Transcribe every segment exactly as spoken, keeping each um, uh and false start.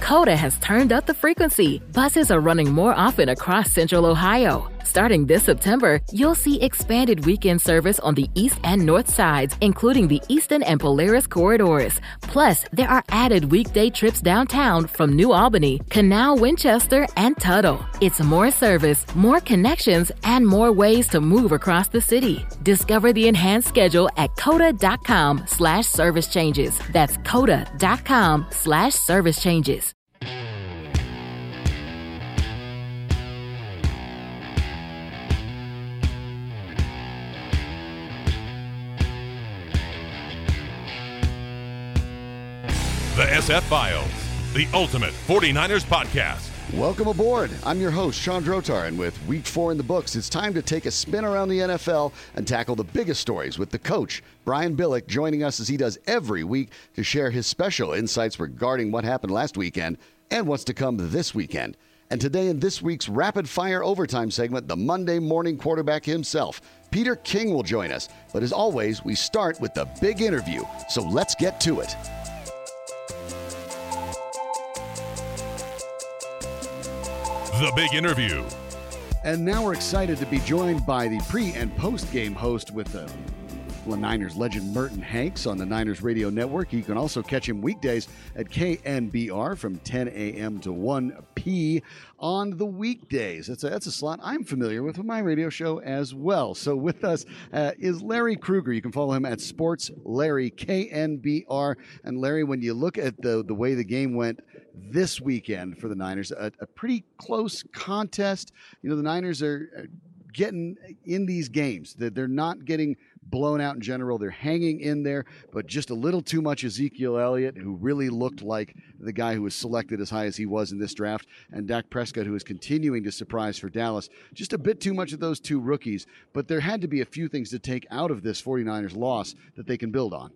Coda has turned up the frequency. Buses are running more often across Central Ohio. Starting this September, you'll see expanded weekend service on the east and north sides, including the Eastern and Polaris corridors. Plus, there are added weekday trips downtown from New Albany, Canal, Winchester, and Tuttle. It's more service, more connections, and more ways to move across the city. Discover the enhanced schedule at coda.com slash service changes. That's coda.com slash service changes. The S F Files, the ultimate forty-niners podcast. Welcome aboard. I'm your host, Sean Drotar, and with week four in the books, it's time to take a spin around the N F L and tackle the biggest stories with the coach, Brian Billick, joining us as he does every week to share his special insights regarding what happened last weekend and what's to come this weekend. And today in this week's Rapid Fire Overtime segment, the Monday morning quarterback himself, Peter King, will join us. But as always, we start with the big interview, so let's get to it. The Big Interview. And now we're excited to be joined by the pre- and post-game host with the Niners legend Merton Hanks on the Niners Radio Network. You can also catch him weekdays at K N B R from ten a.m. to one p.m. on the weekdays. That's a, that's a slot I'm familiar with with my radio show as well. So with us uh, is Larry Krueger. You can follow him at Sports Larry, K N B R. And Larry, when you look at the, the way the game went this weekend for the Niners, a, a pretty close contest. You know, the Niners are getting in these games. They're, they're not getting blown out in general. They're hanging in there, but just a little too much Ezekiel Elliott, who really looked like the guy who was selected as high as he was in this draft, and Dak Prescott, who is continuing to surprise for Dallas. Just a bit too much of those two rookies, but there had to be a few things to take out of this forty-niners loss that they can build on.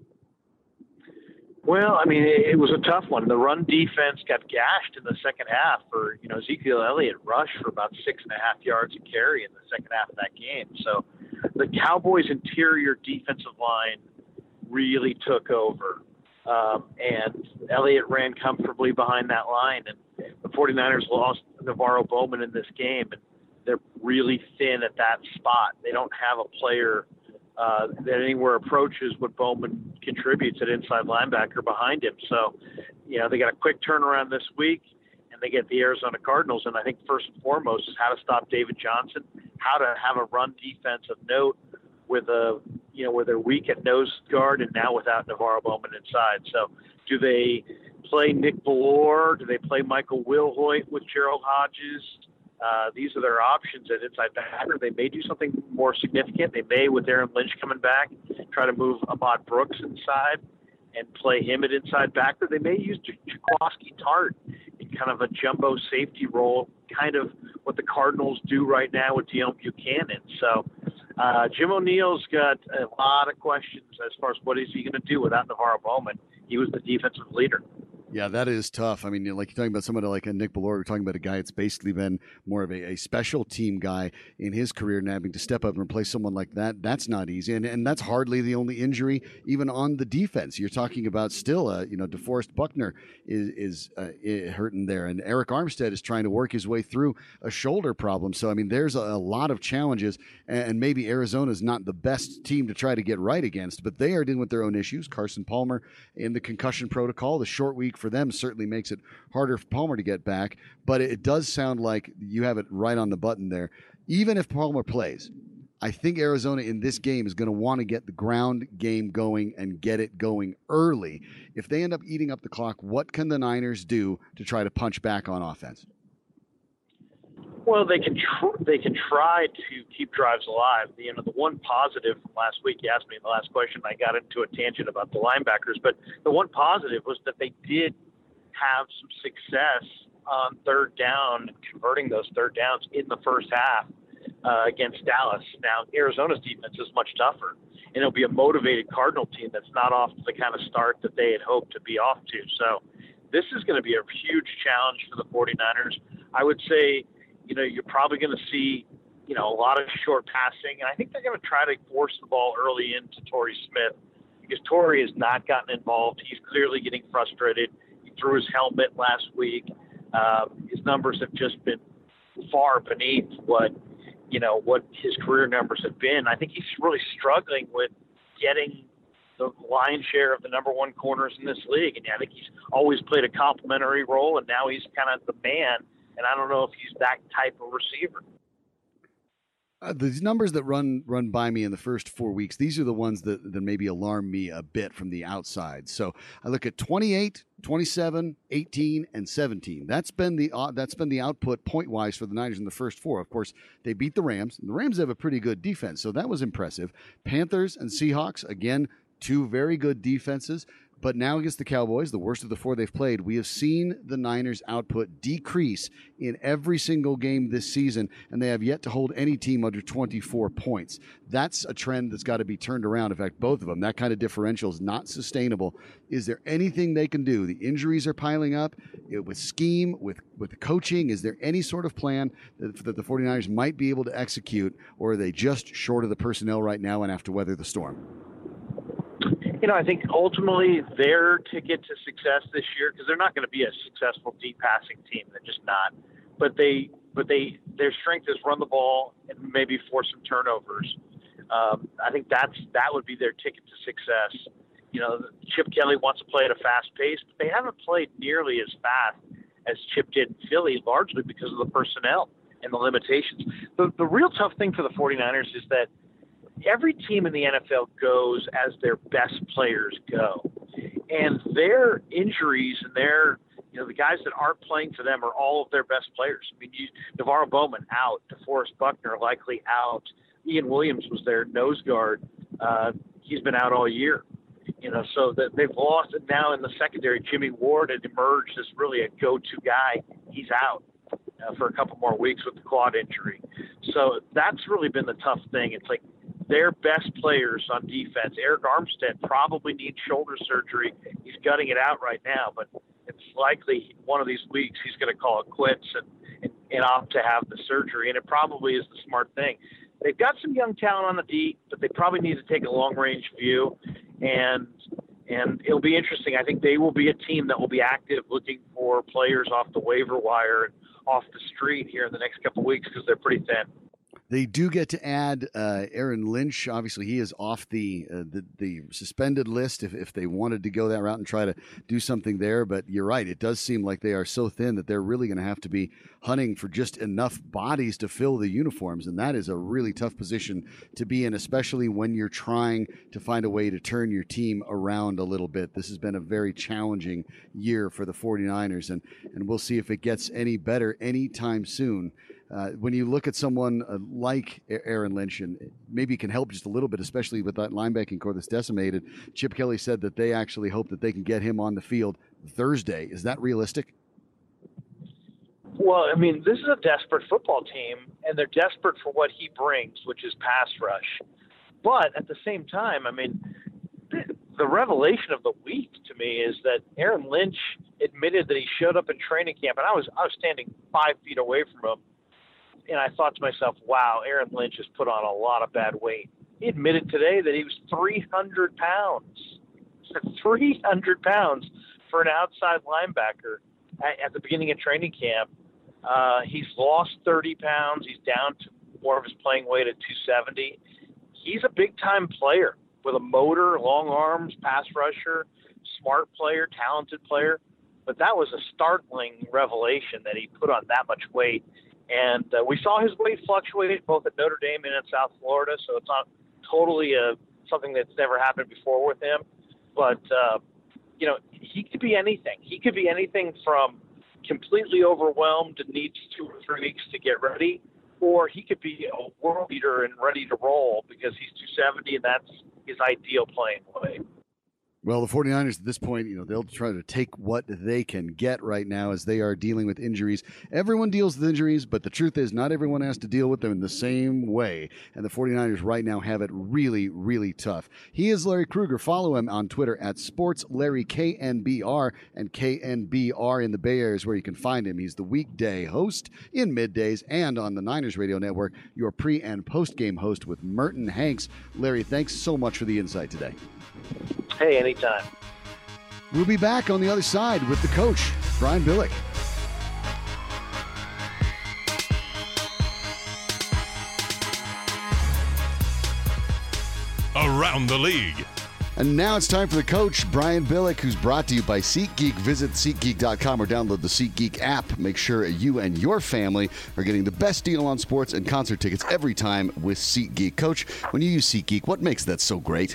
Well, I mean, it, it was a tough one. The run defense got gashed in the second half. For you know, Ezekiel Elliott rushed for about six and a half yards a carry in the second half of that game. So the Cowboys' interior defensive line really took over. Um, and Elliott ran comfortably behind that line. And the forty-niners lost Navarro Bowman in this game. And they're really thin at that spot. They don't have a player uh, that anywhere approaches what Bowman contributes at inside linebacker behind him. So, you know, they got a quick turnaround this week, and they get the Arizona Cardinals. And I think first and foremost is how to stop David Johnson, how to have a run defense of note with a, you know, where they're weak at nose guard and now without Navarro Bowman inside. So do they play Nick Bellore? Do they play Michael Wilhoit with Gerald Hodges? Uh, these are their options at inside backer. They may do something more significant. They may, with Aaron Lynch coming back, try to move Ahmad Brooks inside and play him at inside backer. They may use Jaquiski Tart in kind of a jumbo safety role, kind of what the Cardinals do right now with Deone Buchanan. So uh, Jim O'Neill's got a lot of questions as far as what is he going to do without Navarro Bowman. He was the defensive leader. Yeah, that is tough. I mean, like you're talking about somebody like a Nick Bellore, we're talking about a guy that's basically been more of a, a special team guy in his career, and having to step up and replace someone like that, that's not easy. And and that's hardly the only injury, even on the defense. You're talking about still, uh, you know, DeForest Buckner is, is uh, hurting there, and Eric Armstead is trying to work his way through a shoulder problem. So, I mean, there's a, a lot of challenges, and maybe Arizona's not the best team to try to get right against, but they are dealing with their own issues. Carson Palmer in the concussion protocol, the short week for them certainly makes it harder for Palmer to get back, but it does sound like you have it right on the button there. Even if Palmer plays, I think Arizona in this game is going to want to get the ground game going and get it going early. If they end up eating up the clock, what can the Niners do to try to punch back on offense? Well, they can tr- they can try to keep drives alive. You know, the one positive from last week, you asked me in the last question, I got into a tangent about the linebackers, but the one positive was that they did have some success on third down and converting those third downs in the first half uh, against Dallas. Now, Arizona's defense is much tougher, and it'll be a motivated Cardinal team that's not off to the kind of start that they had hoped to be off to. So this is going to be a huge challenge for the forty-niners. I would say, you know, you're probably going to see, you know, a lot of short passing, and I think they're going to try to force the ball early into Torrey Smith because Torrey has not gotten involved. He's clearly getting frustrated. You through his helmet last week. Um, his numbers have just been far beneath what, you know, what his career numbers have been. I think he's really struggling with getting the lion's share of the number one corners in this league. And I think he's always played a complimentary role, and now he's kind of the man. And I don't know if he's that type of receiver. Uh, these numbers that run run by me in the first four weeks, these are the ones that, that maybe alarm me a bit from the outside. So I look at twenty-eight, twenty-seven, eighteen, and seventeen. That's been the uh, that's been the output point-wise for the Niners in the first four. Of course, they beat the Rams. The Rams have a pretty good defense, so that was impressive. Panthers and Seahawks, again, two very good defenses. But now against the Cowboys, the worst of the four they've played, we have seen the Niners' output decrease in every single game this season, and they have yet to hold any team under twenty-four points. That's a trend that's got to be turned around. In fact, both of them, that kind of differential is not sustainable. Is there anything they can do? The injuries are piling up. It, with scheme, with, with the coaching, is there any sort of plan that, that the 49ers might be able to execute, or are they just short of the personnel right now and have to weather the storm? You know, I think ultimately their ticket to success this year, because they're not going to be a successful deep passing team. They're just not. But they, but they, their strength is run the ball and maybe force some turnovers. Um, I think that's that would be their ticket to success. You know, Chip Kelly wants to play at a fast pace, but they haven't played nearly as fast as Chip did in Philly, largely because of the personnel and the limitations. The, the real tough thing for the 49ers is that every team in the N F L goes as their best players go. And their injuries and their, you know, the guys that aren't playing for them are all of their best players. I mean, you, Navarro Bowman out, DeForest Buckner likely out. Ian Williams was their nose guard. Uh, he's been out all year. You know, so that they've lost it now in the secondary. Jimmy Ward had emerged as really a go-to guy. He's out uh, for a couple more weeks with the quad injury. So that's really been the tough thing. It's like, their best players on defense. Eric Armstead probably needs shoulder surgery. He's gutting it out right now, but it's likely one of these weeks he's going to call it quits and, and, and opt to have the surgery, and it probably is the smart thing. They've got some young talent on the D, but they probably need to take a long-range view, and and it'll be interesting. I think they will be a team that will be active looking for players off the waiver wire and off the street here in the next couple of weeks because they're pretty thin. They do get to add uh, Aaron Lynch. Obviously, he is off the, uh, the the suspended list if, if they wanted to go that route and try to do something there. But you're right. It does seem like they are so thin that they're really going to have to be hunting for just enough bodies to fill the uniforms. And that is a really tough position to be in, especially when you're trying to find a way to turn your team around a little bit. This has been a very challenging year for the 49ers, and, and we'll see if it gets any better anytime soon. Uh, when you look at someone uh, like Aaron Lynch, and maybe can help just a little bit, especially with that linebacking core that's decimated, Chip Kelly said that they actually hope that they can get him on the field Thursday. Is that realistic? Well, I mean, this is a desperate football team, and they're desperate for what he brings, which is pass rush. But at the same time, I mean, the, the revelation of the week to me is that Aaron Lynch admitted that he showed up in training camp, and I was I was standing five feet away from him. And I thought to myself, wow, Aaron Lynch has put on a lot of bad weight. He admitted today that he was three hundred pounds. three hundred pounds for an outside linebacker at, at the beginning of training camp. Uh, he's lost thirty pounds. He's down to more of his playing weight at two seventy. He's a big-time player with a motor, long arms, pass rusher, smart player, talented player. But that was a startling revelation that he put on that much weight. And uh, we saw his weight fluctuate both at Notre Dame and in South Florida, so it's not totally a, something that's never happened before with him. But, uh, you know, he could be anything. He could be anything from completely overwhelmed and needs two or three weeks to get ready, or he could be a world beater and ready to roll because he's two seventy and that's his ideal playing weight. Well, the 49ers at this point, you know, they'll try to take what they can get right now as they are dealing with injuries. Everyone deals with injuries, but the truth is not everyone has to deal with them in the same way. And the 49ers right now have it really, really tough. He is Larry Krueger. Follow him on Twitter at SportsLarryKNBR, and K N B R in the Bay Area is where you can find him. He's the weekday host in middays and on the Niners Radio Network, your pre- and post-game host with Merton Hanks. Larry, thanks so much for the insight today. Hey, anytime. We'll be back on the other side with the coach, Brian Billick. Around the League. And now it's time for the coach, Brian Billick, who's brought to you by SeatGeek. Visit SeatGeek dot com or download the SeatGeek app. Make sure you and your family are getting the best deal on sports and concert tickets every time with SeatGeek. Coach, when you use SeatGeek, what makes that so great?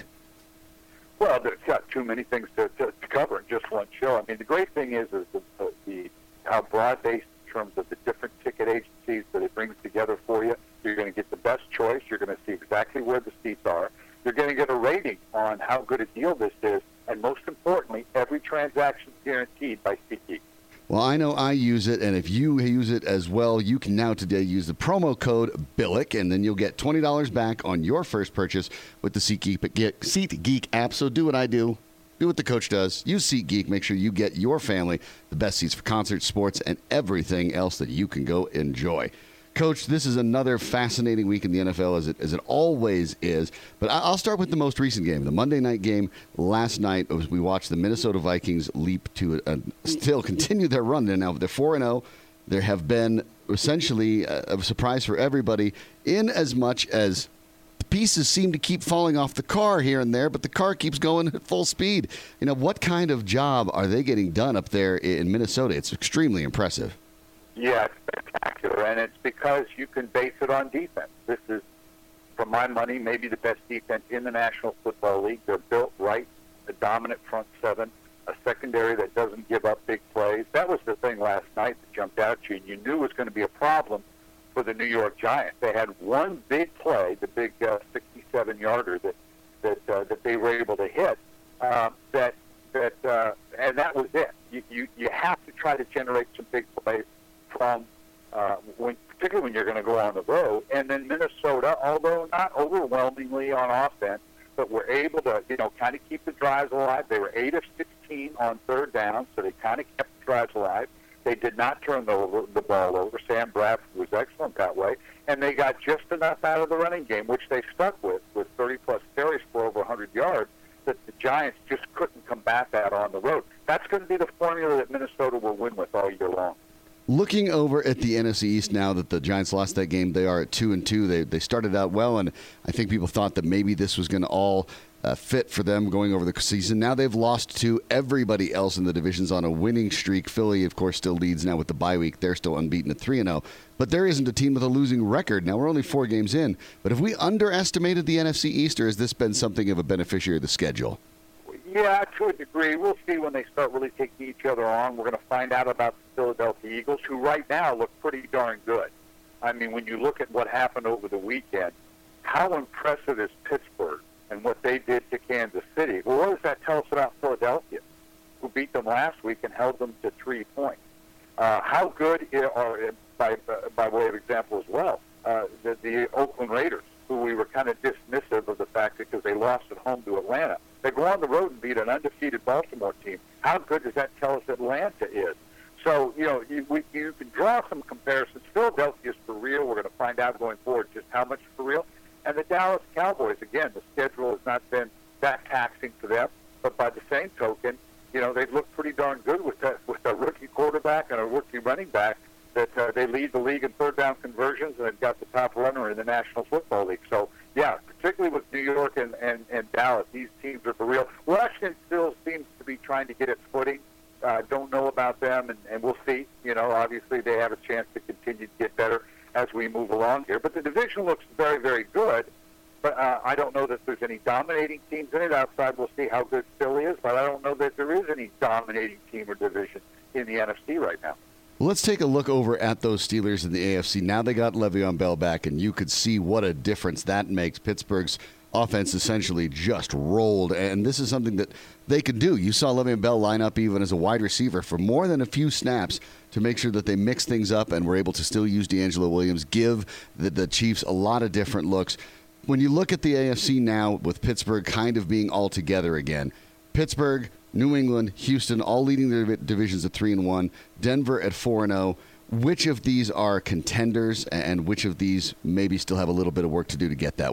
Well, there's got too many things to, to, to cover in just one show. I mean, the great thing is, is the, the, the how broad-based in terms of the different ticket agencies that it brings together for you. You're going to get the best choice. You're going to see exactly where the seats are. You're going to get a rating on how good a deal this is, and most importantly, every transaction is guaranteed by SeatGeek. Well, I know I use it, and if you use it as well, you can now today use the promo code Billick, and then you'll get twenty dollars back on your first purchase with the SeatGeek, SeatGeek app. So do what I do. Do what the coach does. Use SeatGeek. Make sure you get your family the best seats for concerts, sports, and everything else that you can go enjoy. Coach, this is another fascinating week in the N F L, as it as it always is. But I'll start with the most recent game, the Monday night game last night. As we watched the Minnesota Vikings leap to a, a, still continue their run. They're now they're four and zero. There have been essentially a, a surprise for everybody, in as much as the pieces seem to keep falling off the car here and there, but the car keeps going at full speed. You know, what kind of job are they getting done up there in Minnesota? It's extremely impressive. Yeah, it's spectacular, and it's because you can base it on defense. This is, for my money, maybe the best defense in the National Football League. They're built right, a dominant front seven, a secondary that doesn't give up big plays. That was the thing last night that jumped out at you, and you knew it was going to be a problem for the New York Giants. They had one big play, the big uh, sixty-seven-yarder that that uh, that they were able to hit. Uh, that that uh, and that was it. You, you you have to try to generate some big plays from, uh, when, particularly when you're going to go on the road. And then Minnesota, although not overwhelmingly on offense, but were able to, you know, kind of keep the drives alive. They were eight of sixteen on third down, so they kind of kept the drives alive. They did not turn the, the ball over. Sam Bradford was excellent that way. And they got just enough out of the running game, which they stuck with, with thirty-plus carries for over one hundred yards, that the Giants just couldn't combat that on the road. That's going to be the formula that Minnesota will win with all year long. Looking over at the N F C East now that the Giants lost that game, they are at two and two. They they started out well, and I think people thought that maybe this was going to all uh, fit for them going over the season. Now they've lost to everybody else in the divisions on a winning streak. Philly, of course, still leads now with the bye week. They're still unbeaten at three and zero. But there isn't a team with a losing record. Now we're only four games in. But have we underestimated the N F C East, or has this been something of a beneficiary of the schedule? Yeah, to a degree. We'll see when they start really taking each other on. We're going to find out about the Philadelphia Eagles, who right now look pretty darn good. I mean, when you look at what happened over the weekend, how impressive is Pittsburgh and what they did to Kansas City? Well, what does that tell us about Philadelphia, who beat them last week and held them to three points? Uh, how good are, by, uh, by way of example as well, uh, the, the Oakland Raiders, who we were kind of dismissive of the fact that because they lost at home to Atlanta. They go on the road and beat an undefeated Baltimore team. How good does that tell us Atlanta is? So, you know, you, we, you can draw some comparisons. Philadelphia's for real. We're going to find out going forward just how much for real. And the Dallas Cowboys, again, the schedule has not been that taxing for them. But by the same token, you know, they've looked pretty darn good with that, with a rookie quarterback and a rookie running back that uh, they lead the league in third down conversions and have got the top runner in the National Football League. So, yeah, particularly with New York and, and, and Dallas, these teams are for real. Washington still seems to be trying to get its footing. Uh, don't know about them, and, and we'll see. You know, obviously they have a chance to continue to get better as we move along here. But the division looks very, very good. But uh, I don't know that there's any dominating teams in it. Outside, we'll see how good Philly is. But I don't know that there is any dominating team or division in the N F C right now. Well, let's take a look over at those Steelers in the A F C. Now they got Le'Veon Bell back, and you could see what a difference that makes. Pittsburgh's offense essentially just rolled, and this is something that they could do. You saw Le'Veon Bell line up even as a wide receiver for more than a few snaps to make sure that they mix things up and were able to still use D'Angelo Williams, give the, the Chiefs a lot of different looks. When you look at the A F C now with Pittsburgh kind of being all together again, Pittsburgh, New England, Houston, all leading their divisions at three and one. Denver at four and zero. Which of these are contenders, and which of these maybe still have a little bit of work to do to get that way?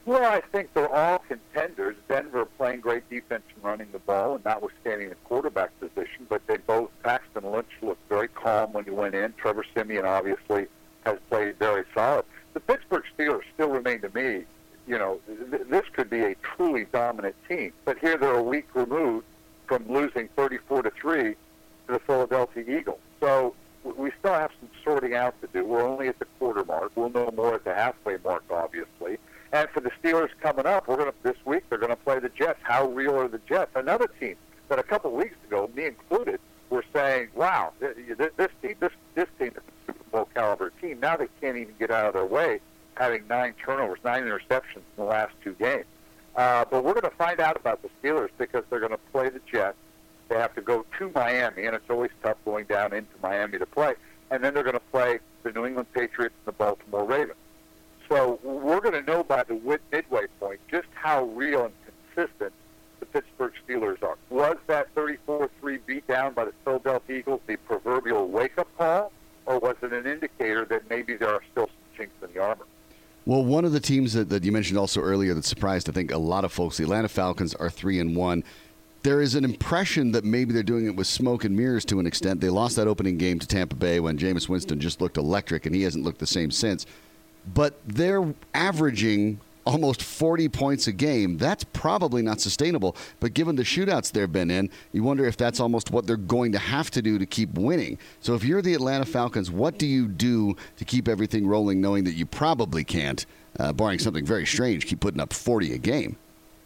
Well, I think they're all contenders. Denver playing great defense and running the ball, and notwithstanding the quarterback position, but they both, Paxton Lynch looked very calm when he went in. Trevor Siemian obviously has played very solid. The Pittsburgh Steelers still remain to me, you know, th- this could be a truly dominant team. But here they're a week removed from losing thirty-four to three to the Philadelphia Eagles. So we still have some sorting out to do. We're only at the quarter mark. We'll know more at the halfway mark, obviously. And for the Steelers coming up, we're going to this week they're going to play the Jets. How real are the Jets? Another team that a couple of weeks ago, me included, were saying, "Wow, this team, this this team is a Super Bowl caliber team." Now they can't even get out of their way, having nine turnovers, nine interceptions in the last two games. Uh, but we're going to find out about the Steelers because they're going to play the Jets. They have to go to Miami, and it's always tough going down into Miami to play. And then they're going to play the New England Patriots and the Baltimore Ravens. So we're going to know by the midway point just how real and consistent the Pittsburgh Steelers are. Was that thirty-four three beatdown by the Philadelphia Eagles the proverbial wake-up call, or was it an indicator that maybe there are still some chinks in the armor? Well, one of the teams that, that you mentioned also earlier that surprised, I think, a lot of folks, the Atlanta Falcons are three and one. There is an impression that maybe they're doing it with smoke and mirrors to an extent. They lost that opening game to Tampa Bay when Jameis Winston just looked electric, and he hasn't looked the same since. But they're averaging almost forty points a game. That's probably not sustainable. But given the shootouts they've been in, you wonder if that's almost what they're going to have to do to keep winning. So if you're the Atlanta Falcons, what do you do to keep everything rolling, knowing that you probably can't, uh, barring something very strange, keep putting up forty a game?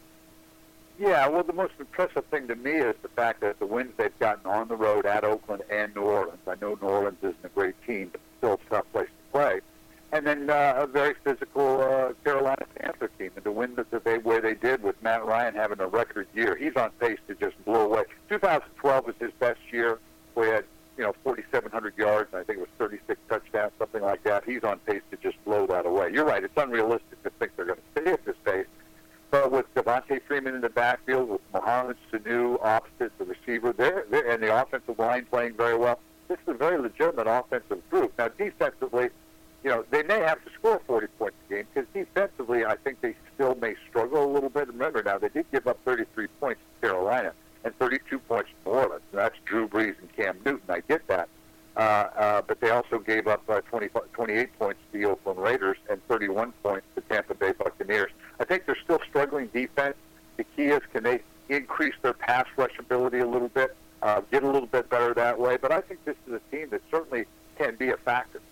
Yeah, well, the most impressive thing to me is the fact that the wins they've gotten on the road at Oakland and New Orleans. I know New Orleans isn't a great team, but still a tough place to play. And then uh, a very physical uh, Carolina Panther team, and to win the, the way they did with Matt Ryan having a record year. He's on pace to just blow away. twenty twelve was his best year. We had, you know, forty-seven hundred yards, and I think it was thirty-six touchdowns, something like that. He's on pace to just blow that away. You're right. It's unrealistic to think they're going to stay at this pace. But with Devontae Freeman in the backfield, with Mohamed Sanu opposite the receiver, they're, they're, and the offensive line playing very well, this is a very legitimate offensive group. Now, defensively, you know, they may have to score forty points a game because defensively, I think they still may struggle a little bit. Remember, now, they did give up thirty-three points to Carolina and thirty-two points to New Orleans. And that's Drew Brees and Cam Newton. I get that. Uh, uh, but they also gave up uh, twenty, twenty-eight points to the Oakland Raiders and thirty-one points to Tampa Bay Buccaneers. I think they're still struggling defense. The key is, can they increase their pass rush ability a little bit, uh, get a little bit better that way? But I think this is a team that certainly can be a factor.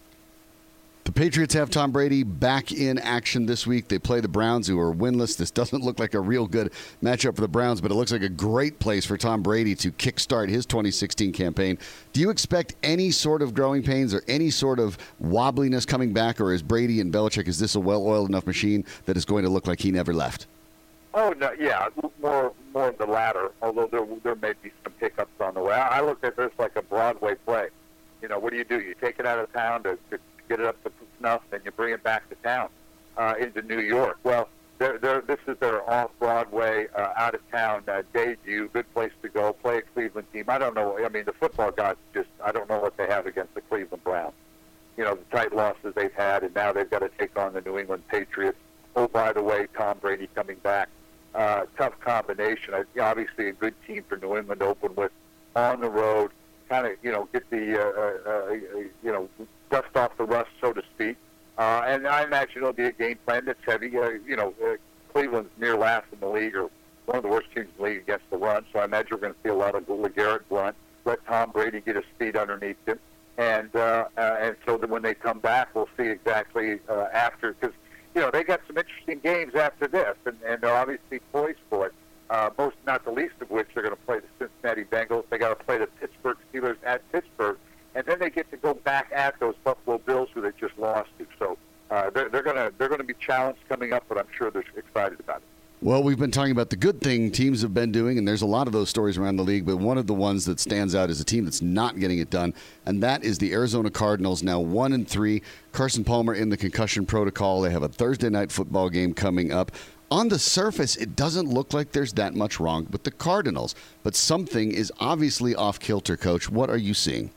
The Patriots have Tom Brady back in action this week. They play the Browns, who are winless. This doesn't look like a real good matchup for the Browns, but it looks like a great place for Tom Brady to kickstart his twenty sixteen campaign. Do you expect any sort of growing pains or any sort of wobbliness coming back, or is Brady and Belichick, is this a well-oiled enough machine that is going to look like he never left? Oh, no, yeah, more more of the latter, although there, there may be some hiccups on the way. I, I look at this like a Broadway play. You know, what do you do? You take it out of town to, to get it up to snuff, and you bring it back to town uh, into New York. Well, they're, they're, this is their off-Broadway, uh, out-of-town uh, debut, good place to go, play a Cleveland team. I don't know. I mean, the football gods just, I don't know what they have against the Cleveland Browns. You know, the tight losses they've had, and now they've got to take on the New England Patriots. Oh, by the way, Tom Brady coming back. Uh, tough combination. I, obviously a good team for New England to open with on the road, kind of, you know, get the, uh, uh, you know, dust off the rust, so to speak. Uh, and I imagine it'll be a game plan that's heavy. Uh, you know, uh, Cleveland's near last in the league, or one of the worst teams in the league against the run, so I imagine we're going to see a lot of LeGarrette Blount, let Tom Brady get his feet underneath him. And uh, uh, and so that when they come back, we'll see exactly uh, after, because, you know, they got some interesting games after this, and, and they're obviously poised for it. Uh, most, not the least of which, they're going to play the Cincinnati Bengals. They got to play the Pittsburgh Steelers at Pittsburgh, and then they get to go back at those Buffalo Bills who they just lost to. So uh, they're, they're going to they're going to be challenged coming up, but I'm sure they're excited about it. Well, we've been talking about the good thing teams have been doing, and there's a lot of those stories around the league, but one of the ones that stands out is a team that's not getting it done, and that is the Arizona Cardinals, now one and three. Carson Palmer in the concussion protocol. They have a Thursday night football game coming up. On the surface, it doesn't look like there's that much wrong with the Cardinals, but something is obviously off-kilter, Coach. What are you seeing?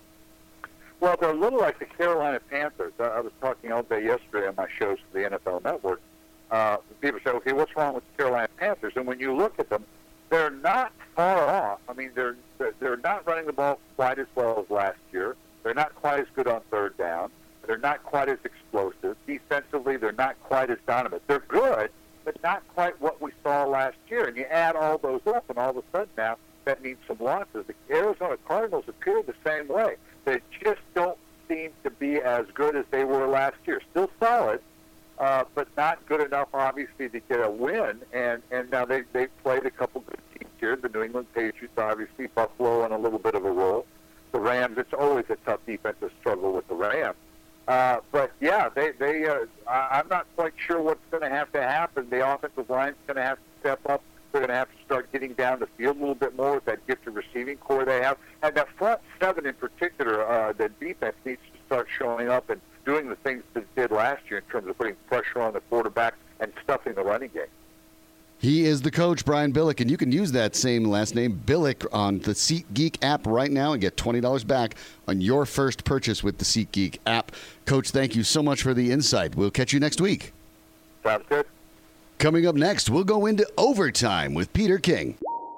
Well, they're a little like the Carolina Panthers. I was talking all day yesterday on my shows for the N F L Network. Uh, people say, okay, what's wrong with the Carolina Panthers? And when you look at them, they're not far off. I mean, they're they're not running the ball quite as well as last year. They're not quite as good on third down. They're not quite as explosive. Defensively, they're not quite as dominant. They're good, but not quite what we saw last year. And you add all those up, and all of a sudden now, that means some losses. The Arizona Cardinals appear the same way. They just don't seem to be as good as they were last year. Still solid, uh, but not good enough, obviously, to get a win. And, and now they, they've played a couple good teams here. The New England Patriots, obviously, Buffalo on a little bit of a roll. The Rams, it's always a tough defensive struggle with the Rams. Uh, but, yeah, they, they, uh, I'm not quite sure what's going to have to happen. The offensive line's going to have to step up. They're going to have to start getting down the field a little bit more with that gifted receiving core they have. And that front seven in particular, uh, the defense needs to start showing up and doing the things that it did last year in terms of putting pressure on the quarterback and stuffing the running game. He is the coach, Brian Billick, and you can use that same last name, Billick, on the SeatGeek app right now and get twenty dollars back on your first purchase with the SeatGeek app. Coach, thank you so much for the insight. We'll catch you next week. Sounds good. Coming up next, we'll go into overtime with Peter King.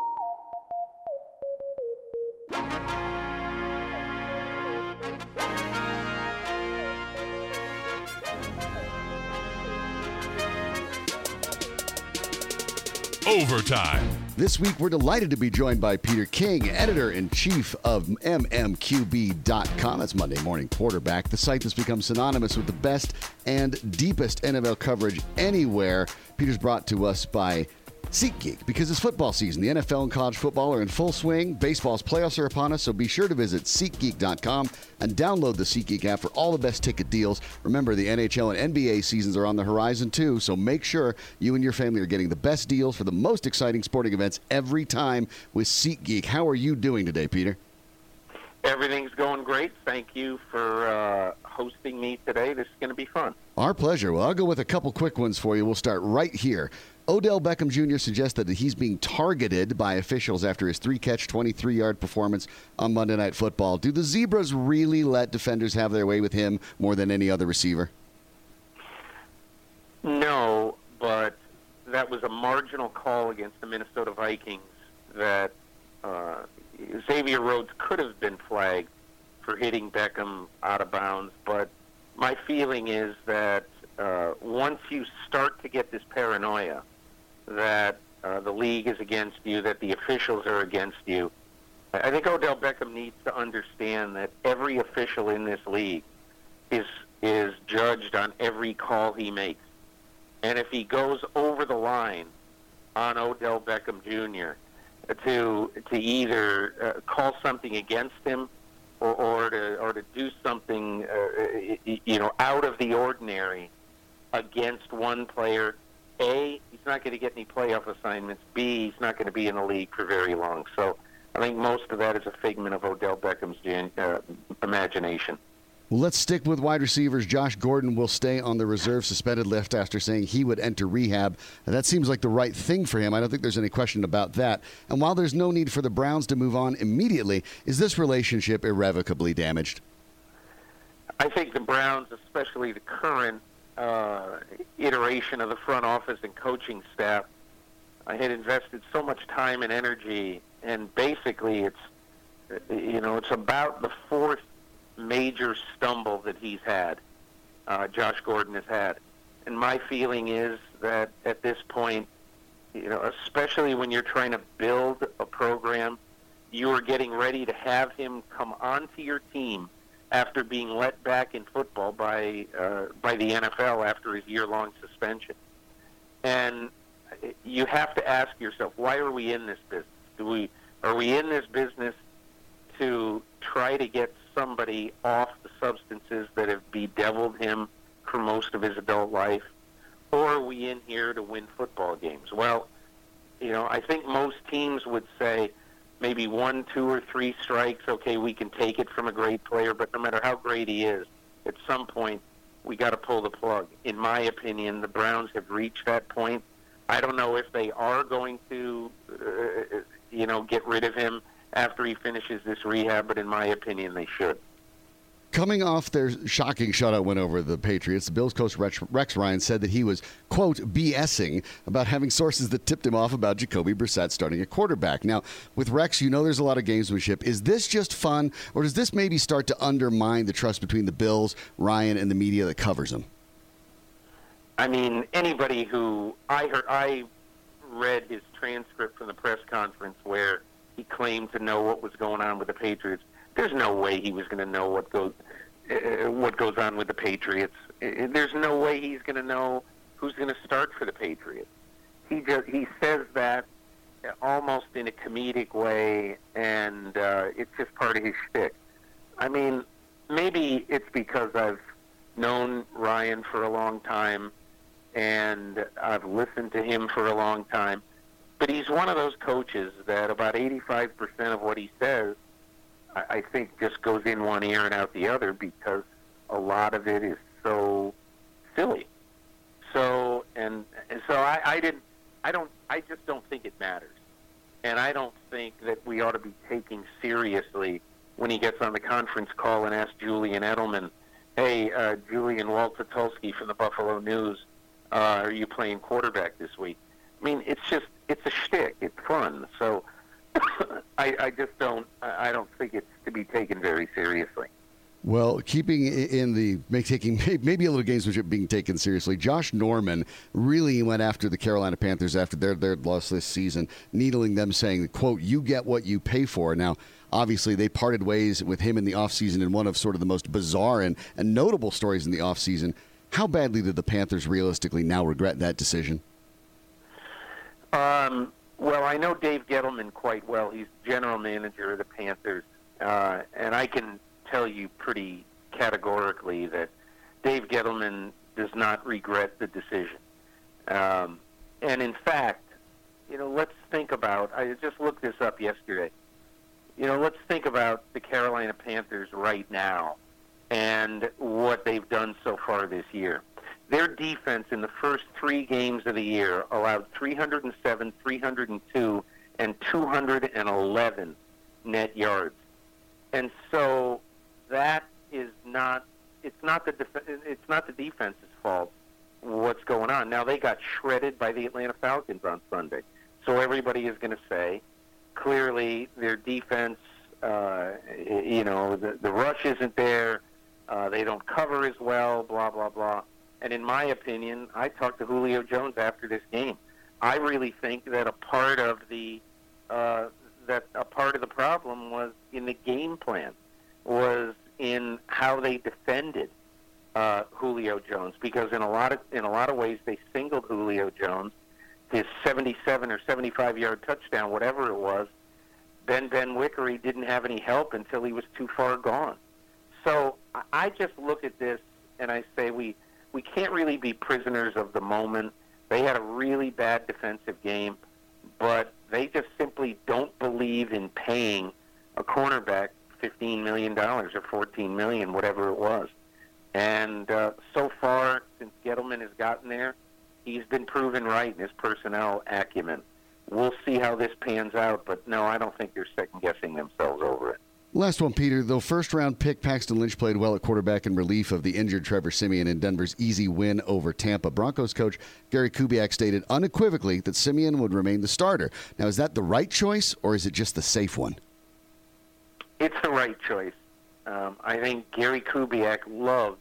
Overtime. This week, we're delighted to be joined by Peter King, editor-in-chief of M M Q B dot com. That's Monday Morning Quarterback, the site that's become synonymous with the best and deepest N F L coverage anywhere. Peter's brought to us by SeatGeek, because it's football season. The N F L and college football are in full swing. Baseball's playoffs are upon us, so be sure to visit SeatGeek dot com and download the SeatGeek app for all the best ticket deals. Remember, the N H L and N B A seasons are on the horizon, too, so make sure you and your family are getting the best deals for the most exciting sporting events every time with SeatGeek. How are you doing today, Peter? Everything's going great. Thank you for uh, hosting me today. This is going to be fun. Our pleasure. Well, I'll go with a couple quick ones for you. We'll start right here. Odell Beckham Junior suggested that he's being targeted by officials after his three-catch, twenty-three-yard performance on Monday Night Football. Do the Zebras really let defenders have their way with him more than any other receiver? No, but that was a marginal call against the Minnesota Vikings that uh, Xavier Rhodes could have been flagged for hitting Beckham out of bounds. But my feeling is that uh, once you start to get this paranoia that uh, the league is against you, that the officials are against you, I think Odell Beckham needs to understand that every official in this league is is judged on every call he makes. And if he goes over the line on Odell Beckham Junior to to either uh, call something against him or, or to or to do something uh, you know out of the ordinary against one player, A, he's not going to get any playoff assignments. B, he's not going to be in the league for very long. So I think most of that is a figment of Odell Beckham's uh, imagination. Well, let's stick with wide receivers. Josh Gordon will stay on the reserve suspended list after saying he would enter rehab. That seems like the right thing for him. I don't think there's any question about that. And while there's no need for the Browns to move on immediately, is this relationship irrevocably damaged? I think the Browns, especially the current uh, iteration of the front office and coaching staff, uh, had invested so much time and energy, and basically it's, you know, it's about the fourth major stumble that he's had, uh, Josh Gordon has had. And my feeling is that at this point, you know, especially when you're trying to build a program, you are getting ready to have him come onto your team after being let back in football by uh, by the N F L after his year-long suspension. And you have to ask yourself, why are we in this business? Do we are we in this business to try to get somebody off the substances that have bedeviled him for most of his adult life, or are we in here to win football games? Well, you know, I think most teams would say maybe one, two, or three strikes, okay, we can take it from a great player, but no matter how great he is, at some point, we got to pull the plug. In my opinion, the Browns have reached that point. I don't know if they are going to, uh, you know, get rid of him after he finishes this rehab, but in my opinion, they should. coming off their shocking shutout win over the Patriots, the Bills coach Rex, Rex Ryan said that he was, quote, BSing about having sources that tipped him off about Jacoby Brissett starting at quarterback. Now, with Rex, you know there's a lot of gamesmanship. Is this just fun, or does this maybe start to undermine the trust between the Bills, Ryan, and the media that covers him? I mean, anybody who I heard, I read his transcript from the press conference where he claimed to know what was going on with the Patriots. There's no way he was going to know what goes uh, what goes on with the Patriots. Uh, there's no way he's going to know who's going to start for the Patriots. He just he says that almost in a comedic way, and uh, it's just part of his shtick. I mean, maybe it's because I've known Ryan for a long time, and I've listened to him for a long time. But he's one of those coaches that about eighty-five percent of what he says, I, I think, just goes in one ear and out the other, because a lot of it is so silly. So, and, and so I, I didn't, I don't, I just don't think it matters. And I don't think that we ought to be taking seriously when he gets on the conference call and asks Julian Edelman, hey, uh, Julian Waltotulski from the Buffalo News, uh, are you playing quarterback this week? I mean, it's just, it's a shtick. It's fun. So I, I just don't, I don't think it's to be taken very seriously. Well, keeping in the taking maybe a little gamesmanship being taken seriously, Josh Norman really went after the Carolina Panthers after their their loss this season, needling them, saying, quote, you get what you pay for. Now, obviously, they parted ways with him in the offseason in one of sort of the most bizarre and, and notable stories in the offseason. How badly did the Panthers realistically now regret that decision? Um, well, I know Dave Gettleman quite well. He's general manager of the Panthers, uh, and I can tell you pretty categorically that Dave Gettleman does not regret the decision. Um, and in fact, you know, let's think about, I just looked this up yesterday, you know, let's think about the Carolina Panthers right now and what they've done so far this year. Their defense in the first three games of the year allowed three hundred seven, three hundred two, and two hundred eleven net yards. And so that is not, it's not the def- it's not the defense's fault what's going on. Now, they got shredded by the Atlanta Falcons on Sunday. So everybody is going to say, clearly their defense, uh, you know, the, the rush isn't there, uh, they don't cover as well, blah, blah, blah. And in my opinion, I talked to Julio Jones after this game. I really think that a part of the uh, that a part of the problem was in the game plan, was in how they defended uh, Julio Jones, because in a lot of in a lot of ways they singled Julio Jones, his seventy-seven or seventy-five yard touchdown, whatever it was. Ben Ben Wickery didn't have any help until he was too far gone. So I just look at this and I say we we can't really be prisoners of the moment. They had a really bad defensive game, but they just simply don't believe in paying a cornerback fifteen million dollars or fourteen million dollars, whatever it was. And uh, so far, since Gettleman has gotten there, he's been proven right in his personnel acumen. We'll see how this pans out, but no, I don't think they're second-guessing themselves over it. Last one, Peter. Though first-round pick Paxton Lynch played well at quarterback in relief of the injured Trevor Siemian in Denver's easy win over Tampa, Broncos coach Gary Kubiak stated unequivocally that Siemian would remain the starter. Now, is that the right choice, or is it just the safe one? It's the right choice. Um, I think Gary Kubiak loves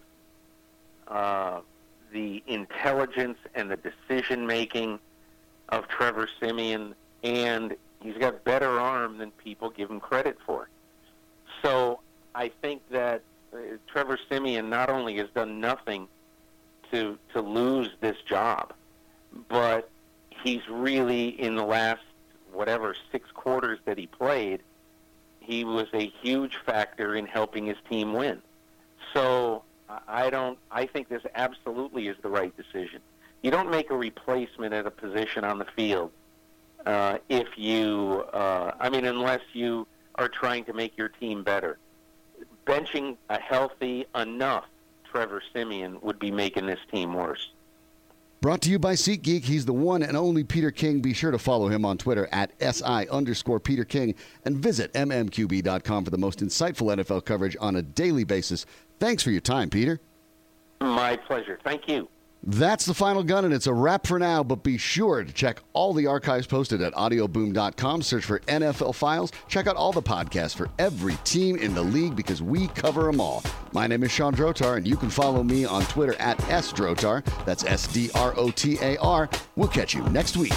uh, the intelligence and the decision-making of Trevor Siemian, and he's got better arm than people give him credit for. So I think that uh, Trevor Siemian not only has done nothing to to lose this job, but he's really, in the last, whatever, six quarters that he played, he was a huge factor in helping his team win. So I don't. I think this absolutely is the right decision. You don't make a replacement at a position on the field uh, if you, uh, I mean, unless you are trying to make your team better. Benching a healthy enough Trevor Siemian would be making this team worse. Brought to you by SeatGeek. He's the one and only Peter King. Be sure to follow him on Twitter at SI underscore Peter King and visit M M Q B dot com for the most insightful N F L coverage on a daily basis. Thanks for your time, Peter. My pleasure. Thank you. That's the final gun, and it's a wrap for now, but be sure to check all the archives posted at audio boom dot com. Search for N F L Files. Check out all the podcasts for every team in the league because we cover them all. My name is Sean Drotar, and you can follow me on Twitter at S Drotar. That's S D R O T A R. We'll catch you next week.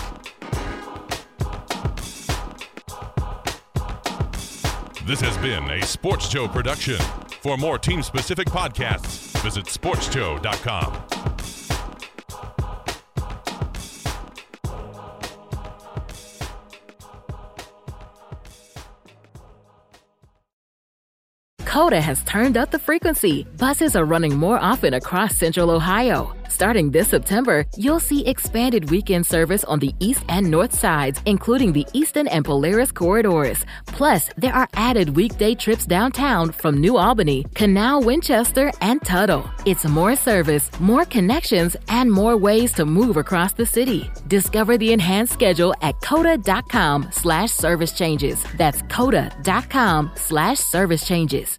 This has been a Sports Show production. For more team-specific podcasts, visit sports show dot com. Coda has turned up the frequency. Buses are running more often across Central Ohio. Starting this September, you'll see expanded weekend service on the east and north sides, including the Eastern and Polaris corridors. Plus, there are added weekday trips downtown from New Albany, Canal, Winchester, and Tuttle. It's more service, more connections, and more ways to move across the city. Discover the enhanced schedule at coda dot com slash service changes. That's coda dot com slash service changes.